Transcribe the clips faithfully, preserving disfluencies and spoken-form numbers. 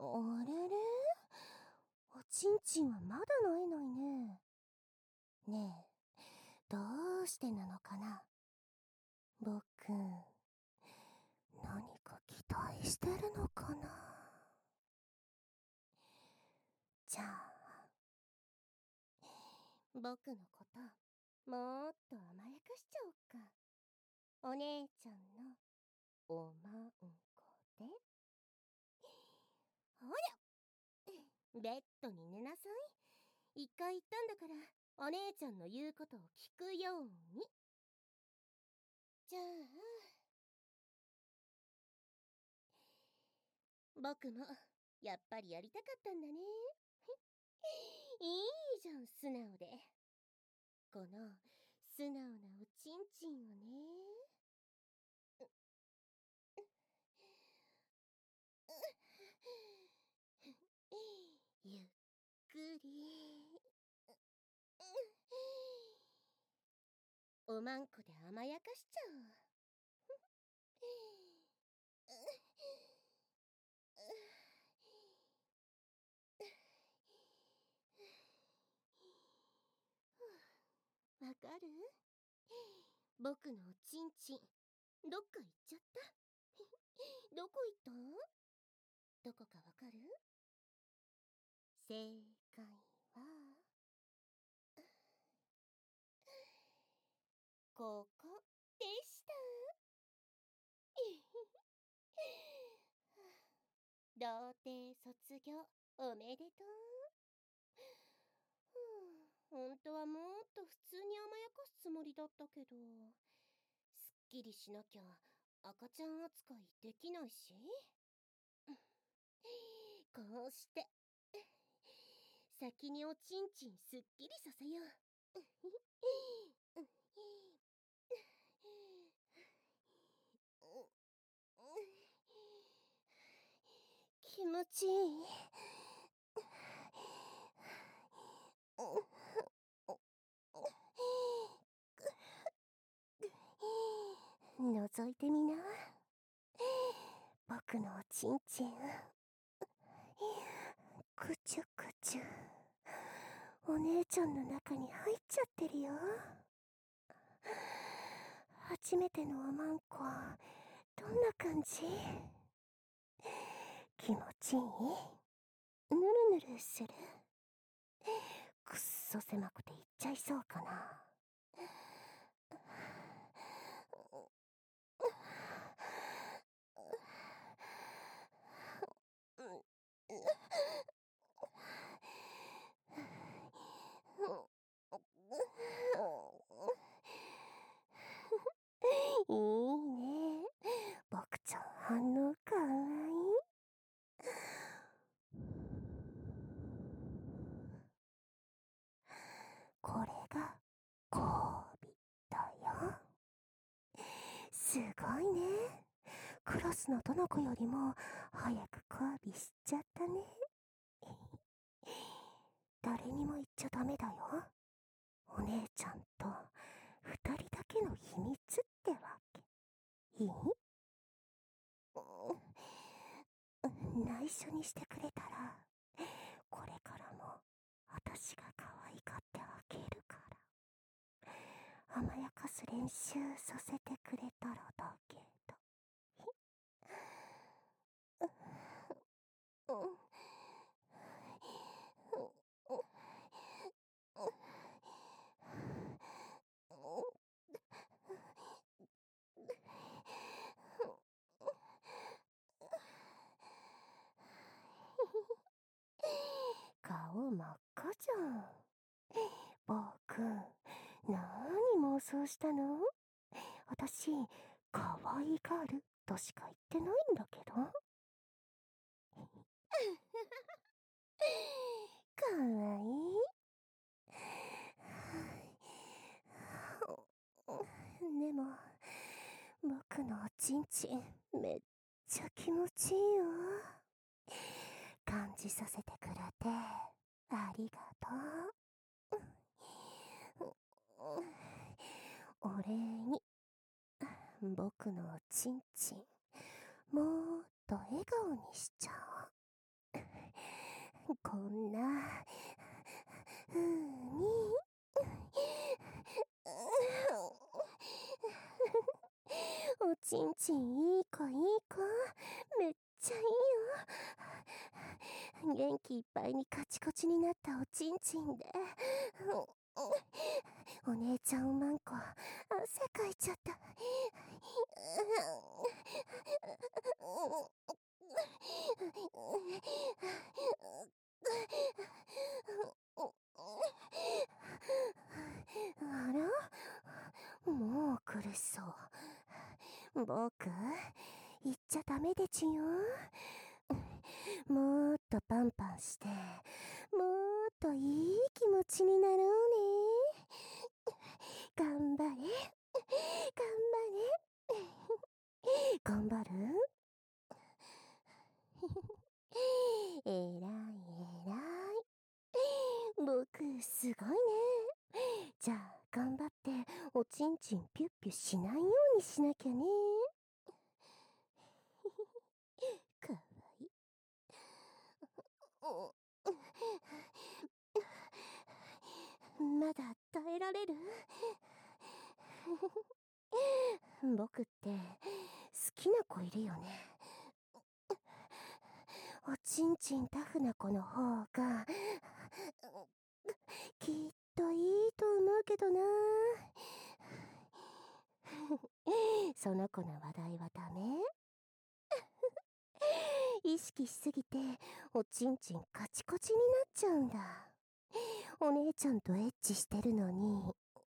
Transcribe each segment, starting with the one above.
あれれ、おちんちんはまだないないね。ねえ、どうしてなのかな。僕、何か期待してるのかな。じゃあ、僕のこと、もっと甘やかしちゃおっか。お姉ちゃんの、おまんこで。ほら、ベッドに寝なさい。一回言ったんだから、お姉ちゃんの言うことを聞くように。じゃあ、僕もやっぱりやりたかったんだね。いいじゃん、素直で。この素直なおちんちんをね。ゆっくり。おまんこで甘やかしちゃおう。わかる？僕のおちんちん、どっか行っちゃった。どこ行った？どこかわかる？正解は、ここでした。童貞卒業おめでとう。ほんとはもっと普通に甘やかすつもりだったけど、すっきりしなきゃ赤ちゃん扱いできないし。こうして先におちんちんすっきりさせよう。気持ちいい。覗いてみな、僕のおちんちん。くちゅくちゅ、お姉ちゃんの中に入っちゃってるよ。初めてのおまんこ、どんな感じ？気持ちいい？ぬるぬるする？くっそ狭くていっちゃいそうかな。いいね。僕ちゃん反応かわいい。これが交尾だよ。すごいね。クラスのどの子よりも早く交尾しちゃったね。誰にも言っちゃダメだよ。お姉ちゃんと二人だけの秘密ってわけ。いい？内緒にしてくれたら、これからも私が可愛がってあげるから。甘やかす練習させてくれたらだけど。顔真っ赤じゃん。僕、なに妄想したの？私、可愛がるとしか言ってないんだけど。かわいい。でも、僕のおちんちん、めっちゃ気持ちいいよ。感じさせてくれて、ありがとう。お礼に、僕のおちんちん、もっと笑顔にしちゃおう。 こんなふうにおちんちんいい子いい子、めっちゃいいよ。元気いっぱいにカチコチになったおちんちんで、お姉ちゃんおまんこ汗かいちゃった。あら、もう苦しそう。僕、言っちゃダメでちよ。もっとパンパンして、もっといい気持ちになろうね。頑張れ、頑張れ。頑張るえらいえらい。僕、すごいね。じゃあ、頑張って、おちんちんピュッピュしないようにしなきゃね。かわいい。まだ耐えられる？僕って好きな子いるよね。おちんちんタフな子の方がきっといいと思うけどな。その子の話題はダメ？意識しすぎておちんちんカチコチになっちゃうんだ。お姉ちゃんとエッチしてるのに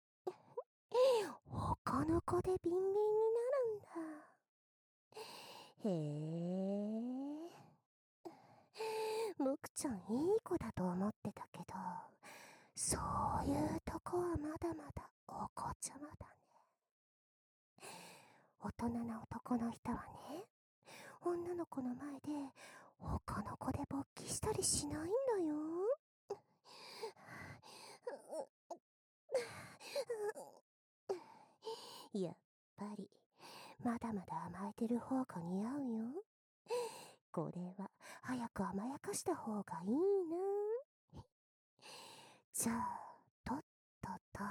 他の子でビンビンになるんだ。へえ。僕ちゃんいい子だと思ってたけど、そういうとこはまだまだお子ちゃまだね。大人な男の人はね、女の子の前で他の子で勃起したりしないんだよ。やっぱりまだまだ甘えてる方が似合うよ。これは早く甘やかした方がいいな。じゃあとっとと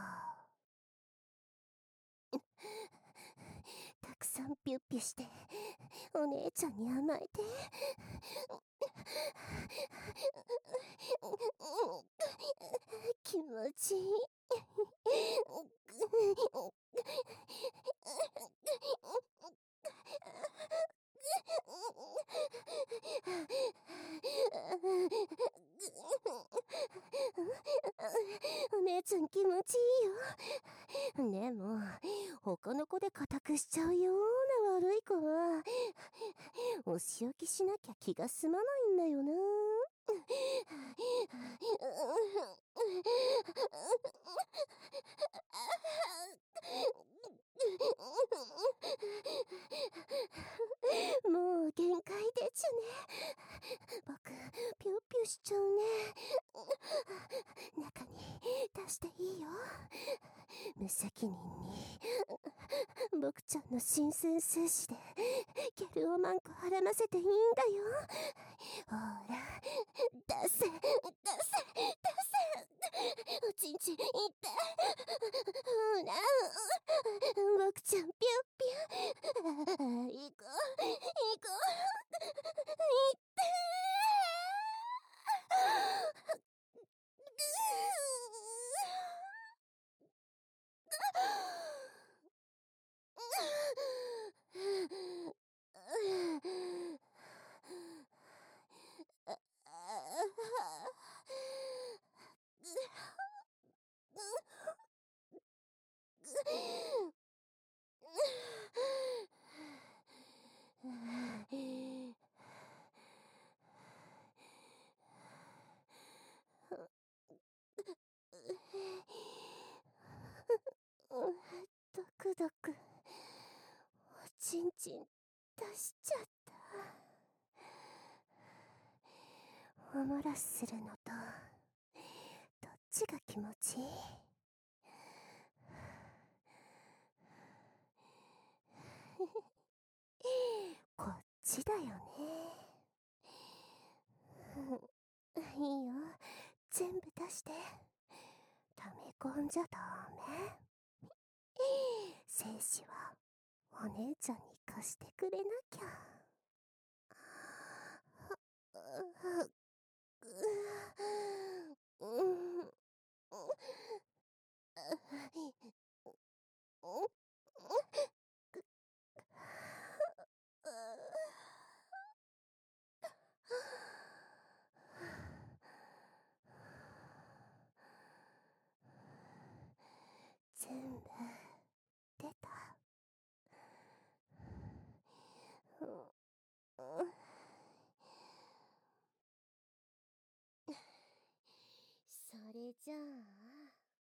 たくさんピュッピュしてお姉ちゃんに甘えて。気持ちいい。お姉ちゃん気持ちいいよ。でも他の子で固くしちゃうような悪い子はお仕置きしなきゃ気が済まないんだよな。もう限界でちゅね。僕ピュッピュしちゃうね。中に出していいよ。無責任に僕ちゃんの新鮮精子でギャルをマンコはらませていいんだよ。ほら出せ出せ出せ。おちんちんいってほら僕ちゃんピュッピュ。ああ、行こう行こういってドクドクおちんちん出しちゃった。おもらしするのとどっちが気持ちいい？こっちだよね。 全部出して。溜め込んじゃダメ。精子はお姉ちゃんに貸してくれなきゃ。全部出た。それじゃあ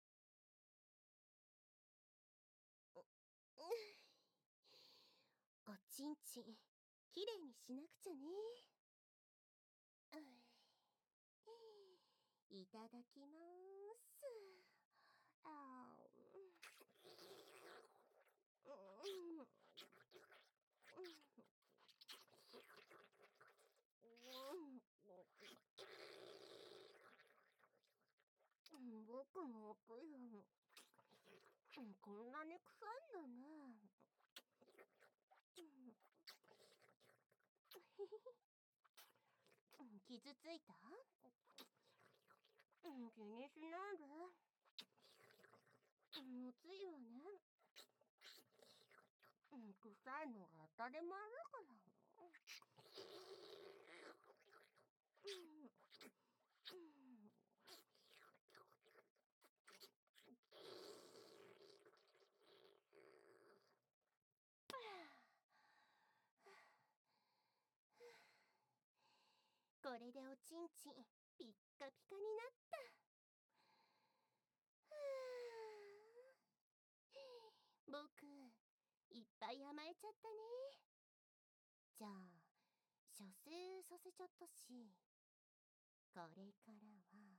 おちんちんきれいにしなくちゃね。いただきまーす。あ僕のおくよ。こんなに臭いんだね。傷ついた？気にしないで。もついわね。臭いのが当たり前だから。これでおちんちんピッカピカになった。僕いっぱい甘えちゃったね。じゃあ射精させちゃったし、これからは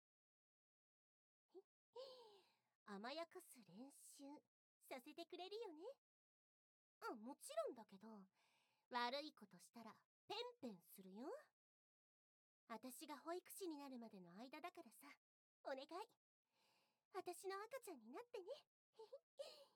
甘やかす練習させてくれるよね。うん、もちろんだけど、悪いことしたらペンペンするよ。私が保育士になるまでの間だからさ、お願い。私の赤ちゃんになってね。